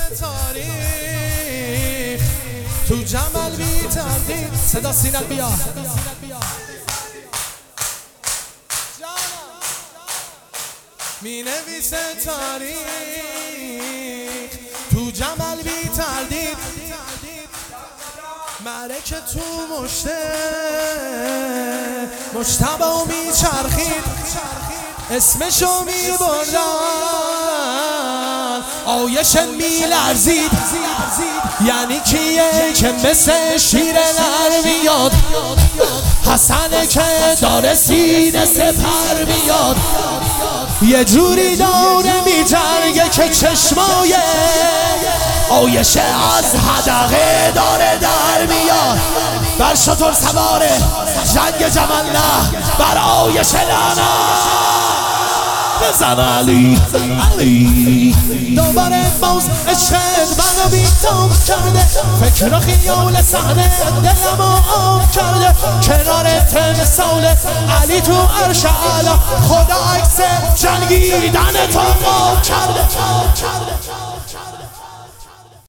تاریخ تو جمل بی تردید صدا سینت بیا می نویسه تاریخ تو جمل بی تردید ملک تو مجتبی و می چرخید اسمشو می بردن آیش می لرزید یعنی کیه که مثل شیر نر میاد حسنه که داره سینه سپر میاد یه جوری داره میجرگه که چشمای آیش از حدقه داره در میاد بر شتر سواره جنگ جمل نه بر آیش لعنت بزن علی دوباره باز عشقت منو بیتام کرده فکر و خیال صحنه دلمو آب کرده کنارت مثال علی تو عرش اعلی خدا عکس جنگیدن تو آب کرده